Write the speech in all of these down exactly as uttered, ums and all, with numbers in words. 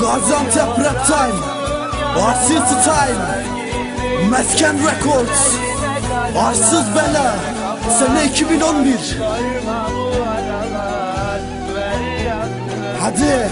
Gaziantep Rap Time, Arsız Style, Mesken Records, Arsız Bela, sene iki bin on bir. Hadi,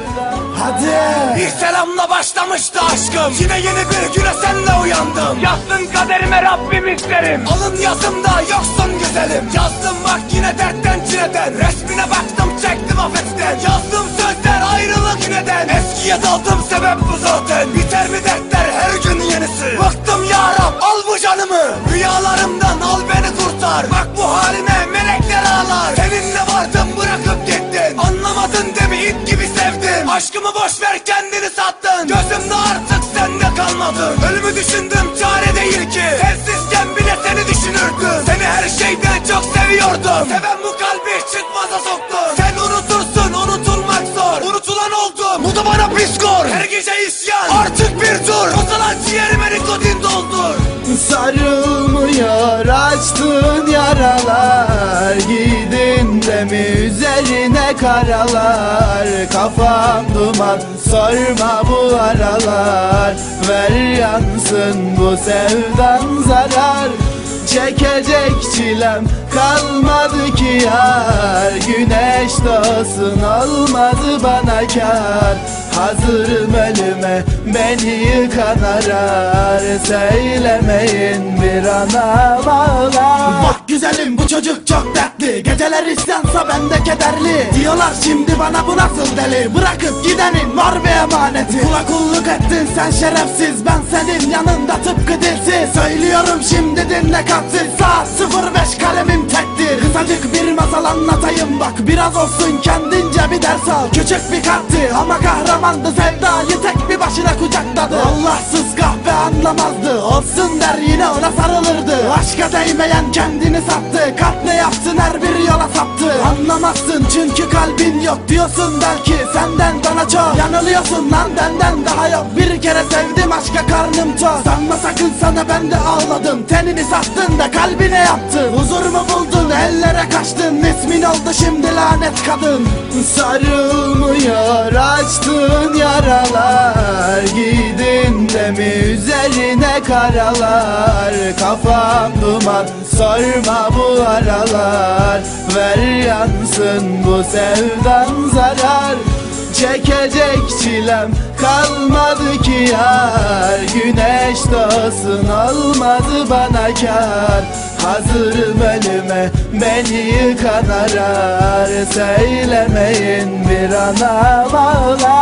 hadi. Bir selamla başlamıştı aşkım, yine yeni bir güne senle uyandım. Yazsın kaderime Rabbim isterim, alın yazımda yoksun güzelim. Yazdım bak yine dertten çileden, resmine baktım çektim afetten. Yazdım sözler ayrılık neden, eskiye daldım sebep bu zaten. Biter mi dertler her gün yenisi, bıktım ya Rab al bu canımı. Rüyalarımdan al beni kurtar, bak bu haline melekler ağlar. Seninle vardım bırakıp gittin, anlamadın değil mi it gibi sevdim. Aşkımı boş ver kendini sattın, gözümde artık sende kalmadı. Ölümü düşündüm çare değil ki, sensizken bile seni düşünürdüm. Seni her şeyden çok seviyordum, seven bu kalbi çıkmaza soktu. Sen unutursun unutulmak zor, unutulan oldum bu da bana psikor. Her gece isyan artık bir dur, bozalan ciğerime nikotin doldur. Sarılmıyor açtığın yaralar, gidin de mi üzerine karalar. Kafam duman sorma bu aralar, ver yansın bu sevdan zarar. Çekecek çilem kalmadı ki yar, güneş doğsun olmadı bana kar. Hazırım ölüme beni yıkan arar, söylemeyin bir anam ağlar. Bak güzelim bu çocuk çok dertli, geceler isyansa bende kederli. Diyorlar şimdi bana bu nasıl deli, bırakıp gidenin var bir emaneti. Kula kulluk ettin sen şerefsiz, ben senin yanında tıpkı dilsiz. Söylüyorum şimdi dinle kalpsiz, saat sıfır beş kalemim tektir. Kısacık bir masal anlatayım bak, biraz olsun kendince bir ders al. Küçük bir kalpti ama kahramandı, sevdayı tek bir başına kucakladı. Allahsız kahve anlamazdı, olsun der yine ona sarılırdı. Aşka değmeyen kendini sattı, kalp ne yapsın her bir yola saptı. Anlamazsın çünkü kalbin yok diyorsun belki, senden bana çok. Yanılıyorsun lan benden daha yok, bir kere sevdim aşka karnım tok. Sanma sakın sana ben de ağladım, tenini sattın da kalbine yaptın. Huzur mu buldun ellere kaçtın, ismin oldu şimdi lanet kadın. Sarılmıyor açtığın yaralar, gidin de mi üzerine karalar. Kafam duman sorma bu aralar, ver yansın bu sevdan zarar. Çekecek çilem kalmadı ki yar, güneş doğsun olmadı bana kar. Hazırım ölüme beni yıkan arar, söylemeyin bir anam ağlar.